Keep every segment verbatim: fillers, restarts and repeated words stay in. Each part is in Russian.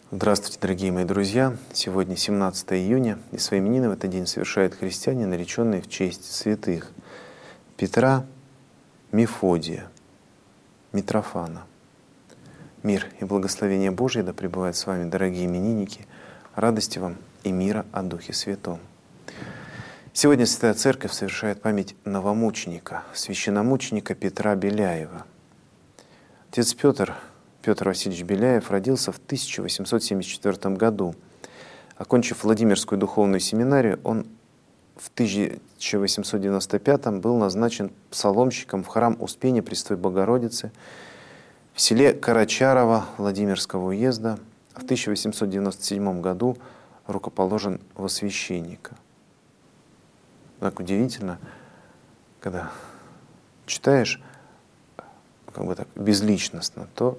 Здравствуйте, дорогие мои друзья! Сегодня семнадцатое июня, и свои именины в этот день совершают христиане, нареченные в честь святых Петра, Мефодия, Митрофана. Мир и благословение Божие да пребывают с вами, дорогие именинники, радости вам и мира о Духе Святом. Сегодня Святая Церковь совершает память новомученика, священномученика Петра Беляева. Отец Петр, Петр Васильевич Беляев, родился в тысяча восемьсот семьдесят четвёртом году. Окончив Владимирскую духовную семинарию, он в тысяча восемьсот девяносто пятом был назначен псаломщиком в храм Успения Пресвятой Богородицы в селе Карачарово Владимирского уезда. В тысяча восемьсот девяносто седьмом году рукоположен во священника. Так удивительно, когда читаешь как бы так безличностно, то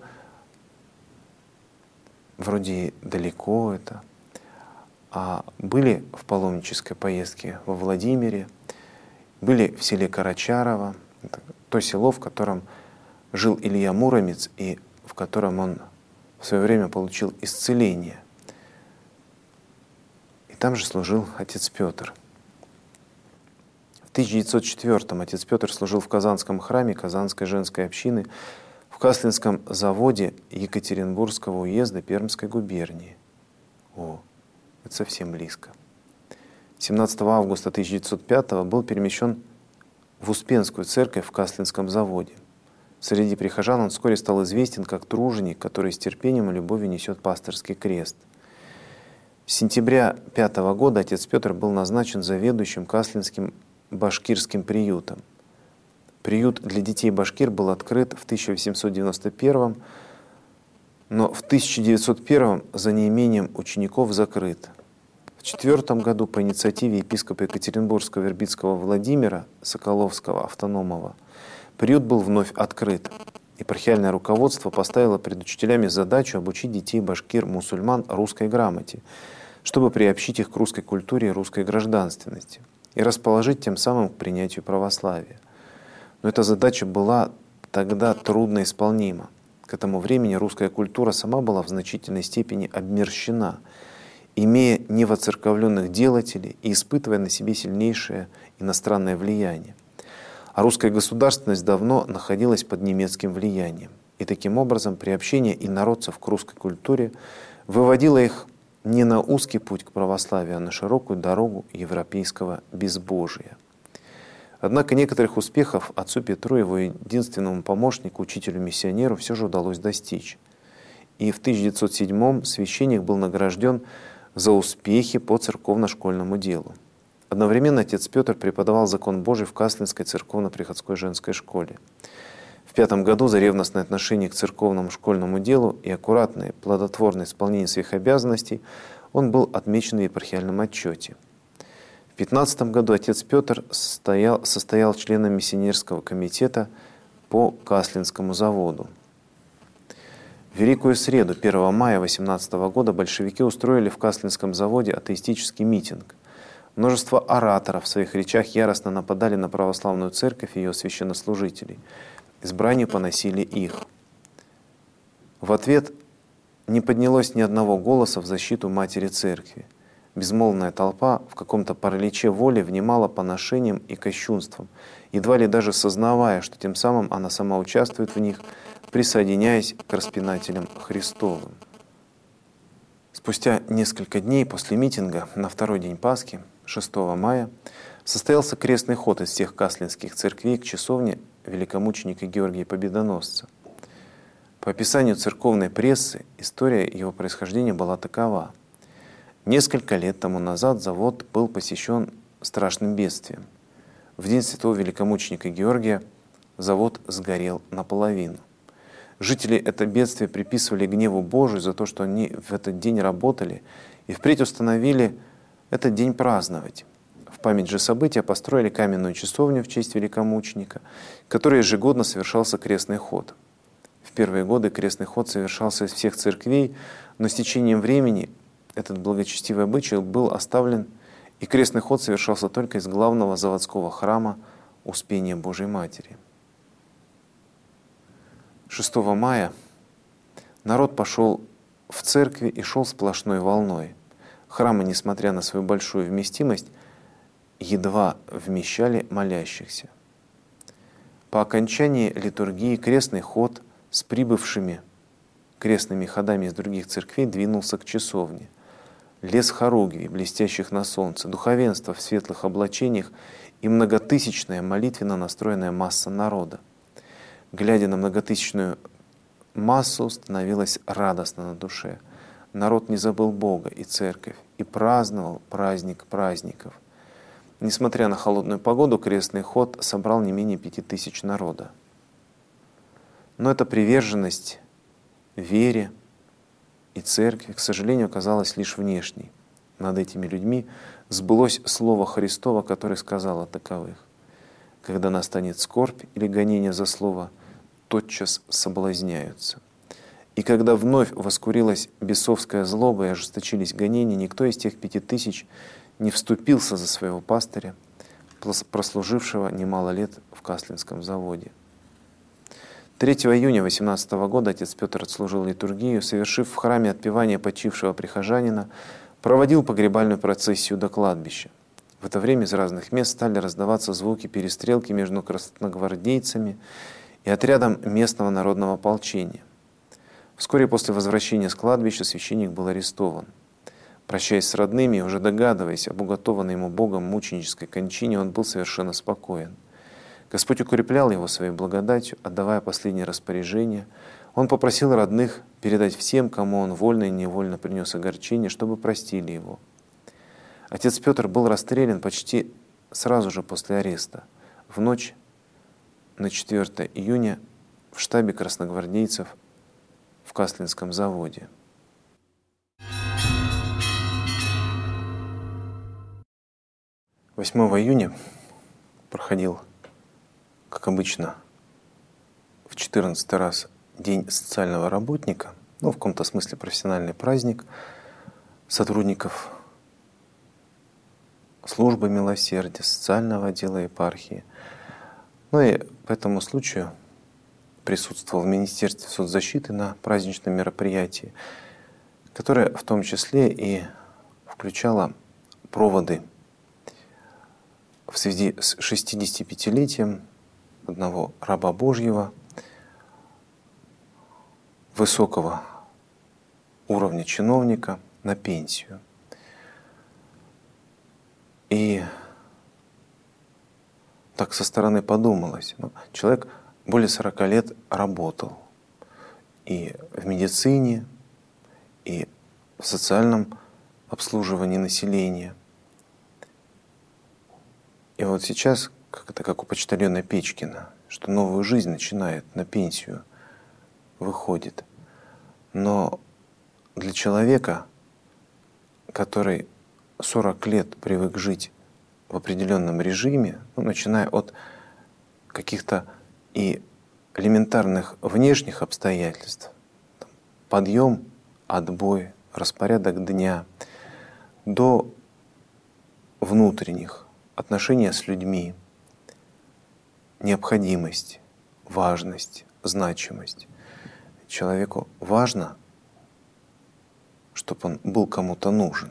вроде далеко это. А были в паломнической поездке во Владимире, были в селе Карачарово, то село, в котором жил Илья Муромец и в котором он в свое время получил исцеление. И там же служил отец Петр. В тысяча девятьсот четвёртом отец Петр служил в Казанском храме Казанской женской общины в Каслинском заводе Екатеринбургского уезда Пермской губернии. О, это совсем близко. семнадцатого августа тысяча девятьсот пятого был перемещен в Успенскую церковь в Каслинском заводе. Среди прихожан он вскоре стал известен как труженик, который с терпением и любовью несет пасторский крест. С сентября пятого года отец Петр был назначен заведующим Каслинским башкирским приютом. Приют для детей башкир был открыт в тысяча восемьсот девяносто первом, но в тысяча девятьсот первом за неимением учеников закрыт. В четвертом году по инициативе епископа Екатеринбургского Вербицкого Владимира Соколовского автономного приют был вновь открыт. Епархиальное руководство поставило перед учителями задачу обучить детей башкир-мусульман русской грамоте, чтобы приобщить их к русской культуре и русской гражданственности и расположить тем самым к принятию православия. Но эта задача была тогда трудно исполнима. К этому времени русская культура сама была в значительной степени обмерщена, имея невоцерковленных делателей и испытывая на себе сильнейшее иностранное влияние. А русская государственность давно находилась под немецким влиянием. И таким образом приобщение инородцев к русской культуре выводило их не на узкий путь к православию, а на широкую дорогу европейского безбожия. Однако некоторых успехов отцу Петру, его единственному помощнику, учителю-миссионеру, все же удалось достичь. И в тысяча девятьсот седьмом священник был награжден за успехи по церковно-школьному делу. Одновременно отец Петр преподавал закон Божий в Каслинской церковно-приходской женской школе. В пятом году за ревностное отношение к церковному школьному делу и аккуратное, плодотворное исполнение своих обязанностей он был отмечен в епархиальном отчете. В пятнадцатом году отец Петр состоял, состоял членом миссионерского комитета по Каслинскому заводу. В Великую среду, первого мая восемнадцатого года, большевики устроили в Каслинском заводе атеистический митинг. Множество ораторов в своих речах яростно нападали на православную церковь и ее священнослужителей. Избранию поносили их. В ответ не поднялось ни одного голоса в защиту матери церкви. Безмолвная толпа в каком-то параличе воли внимала поношениям и кощунствам, едва ли даже сознавая, что тем самым она сама участвует в них, присоединяясь к распинателям Христовым. Спустя несколько дней после митинга, на второй день Пасхи, шестого мая, состоялся крестный ход из всех каслинских церквей к часовне великомученика Георгия Победоносца. По описанию церковной прессы, история его происхождения была такова. Несколько лет тому назад завод был посещен страшным бедствием. В день святого великомученика Георгия завод сгорел наполовину. Жители это бедствие приписывали гневу Божию за то, что они в этот день работали, и впредь установили этот день праздновать. В память же события построили каменную часовню в честь великомученика, в которой ежегодно совершался крестный ход. В первые годы крестный ход совершался из всех церквей, но с течением времени этот благочестивый обычай был оставлен, и крестный ход совершался только из главного заводского храма Успения Божией Матери. шестого мая народ пошел в церкви и шел сплошной волной. Храмы, несмотря на свою большую вместимость, едва вмещали молящихся. По окончании литургии крестный ход с прибывшими крестными ходами из других церквей двинулся к часовне. Лес хоругвий, блестящих на солнце, духовенство в светлых облачениях и многотысячная молитвенно настроенная масса народа. Глядя на многотысячную массу, становилось радостно на душе. Народ не забыл Бога и церковь и праздновал праздник праздников. Несмотря на холодную погоду, крестный ход собрал не менее пяти тысяч народа. Но эта приверженность вере и церкви, к сожалению, оказалась лишь внешней. Над этими людьми сбылось слово Христово, которое сказало таковых: когда настанет скорбь или гонение за слово, тотчас соблазняются. И когда вновь воскурилась бесовская злоба и ожесточились гонения, никто из тех пяти тысяч не вступился за своего пастыря, прослужившего немало лет в Каслинском заводе. третьего июня восемнадцатого года отец Петр отслужил литургию, совершив в храме отпевание почившего прихожанина, проводил погребальную процессию до кладбища. В это время из разных мест стали раздаваться звуки перестрелки между красногвардейцами и отрядом местного народного ополчения. Вскоре после возвращения с кладбища священник был арестован. Прощаясь с родными, уже догадываясь об уготованной ему Богом мученической кончине, он был совершенно спокоен. Господь укреплял его своей благодатью, отдавая последние распоряжения. Он попросил родных передать всем, кому он вольно и невольно принес огорчение, чтобы простили его. Отец Петр был расстрелян почти сразу же после ареста, в ночь на четвёртое июня в штабе красногвардейцев в Каслинском заводе. восьмого июня проходил, как обычно, в четырнадцатый раз День социального работника, ну, в каком-то смысле профессиональный праздник сотрудников службы милосердия, социального отдела епархии. Ну и по этому случаю присутствовал в Министерстве соцзащиты на праздничном мероприятии, которое в том числе и включало проводы в связи с шестидесятипятилетием одного раба Божьего, высокого уровня чиновника, на пенсию. И так со стороны подумалось, ну, человек более сорока лет работал и в медицине, и в социальном обслуживании населения. И вот сейчас, как это как у почтальона Печкина, что новую жизнь начинает, на пенсию выходит. Но для человека, который сорок лет привык жить в определенном режиме, ну, начиная от каких-то и элементарных внешних обстоятельств, подъем, отбой, распорядок дня, до внутренних, отношения с людьми, необходимость, важность, значимость. Человеку важно, чтобы он был кому-то нужен.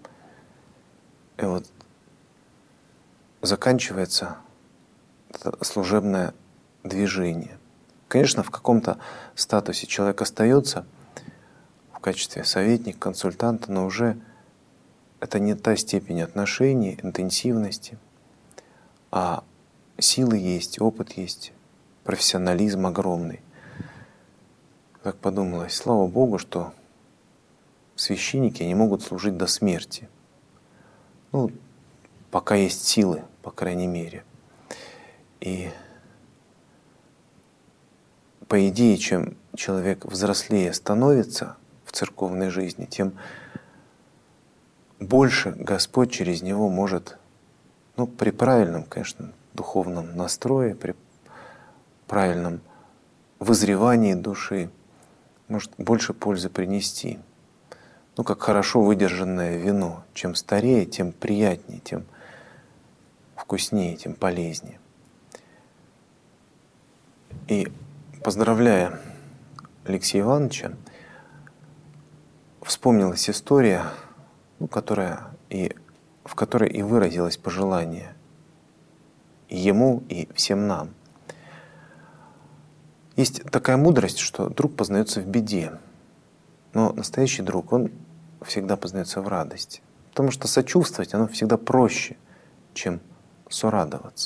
И вот заканчивается это служебное движение. Конечно, в каком-то статусе человек остается в качестве советника, консультанта, но уже это не та степень отношений, интенсивности, а силы есть, опыт есть, профессионализм огромный. Так подумалось, слава Богу, что священники не могут служить до смерти. Ну, пока есть силы, по крайней мере. И по идее, чем человек взрослее становится в церковной жизни, тем больше Господь через него может, ну, при правильном, конечно, духовном настрое, при правильном вызревании души, может больше пользы принести. Ну, как хорошо выдержанное вино. Чем старее, тем приятнее, тем вкуснее, тем полезнее. И поздравляя Алексея Ивановича, вспомнилась история, ну, которая и, в которой и выразилось пожелание и ему, и всем нам. Есть такая мудрость, что друг познается в беде, но настоящий друг, он всегда познается в радости. Потому что сочувствовать, оно всегда проще, чем сорадоваться.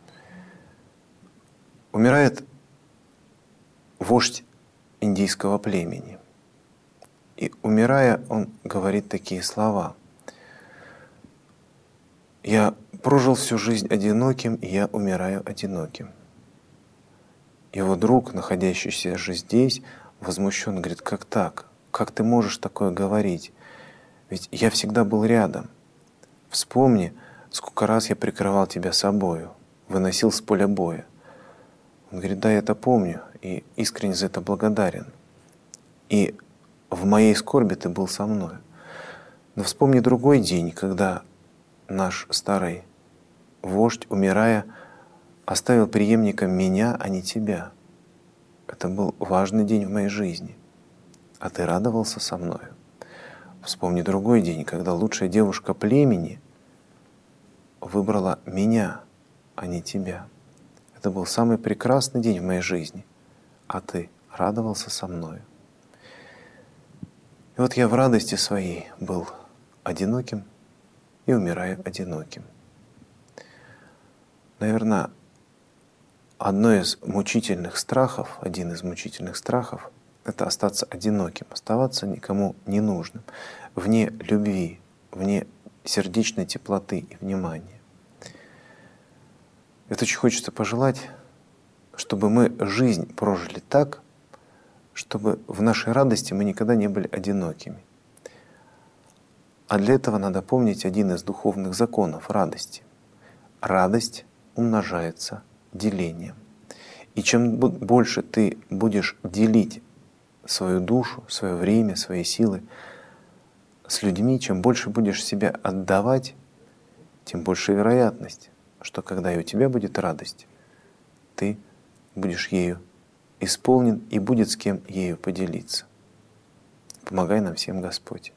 Умирает вождь индийского племени. И умирая, он говорит такие слова: «Я прожил всю жизнь одиноким, и я умираю одиноким». Его друг, находящийся же здесь, возмущен, говорит: «Как так? Как ты можешь такое говорить? Ведь я всегда был рядом. Вспомни, сколько раз я прикрывал тебя собою, выносил с поля боя». Он говорит: «Да, я это помню, и искренне за это благодарен. И в моей скорби ты был со мной. Но вспомни другой день, когда наш старый вождь, умирая, оставил преемником меня, а не тебя. Это был важный день в моей жизни, а ты радовался со мною. Вспомни другой день, когда лучшая девушка племени выбрала меня, а не тебя. Это был самый прекрасный день в моей жизни, а ты радовался со мною». И вот я в радости своей был одиноким и умираю одиноким. Наверное, одно из мучительных страхов, один из мучительных страхов — это остаться одиноким, оставаться никому не нужным, вне любви, вне сердечной теплоты и внимания. Это очень хочется пожелать, чтобы мы жизнь прожили так, чтобы в нашей радости мы никогда не были одинокими. А для этого надо помнить один из духовных законов радости. Радость умножается делением. И чем больше ты будешь делить свою душу, свое время, свои силы с людьми, чем больше будешь себя отдавать, тем больше вероятность, что когда и у тебя будет радость, ты будешь ею исполнен и будет с кем ею поделиться. Помогай нам всем, Господь.